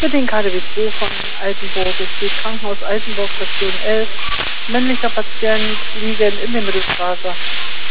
Für den KaDeWe II von Altenburg. Es steht Krankenhaus Altenburg, Station 11. Männlicher Patient liegen in der Mittelstraße.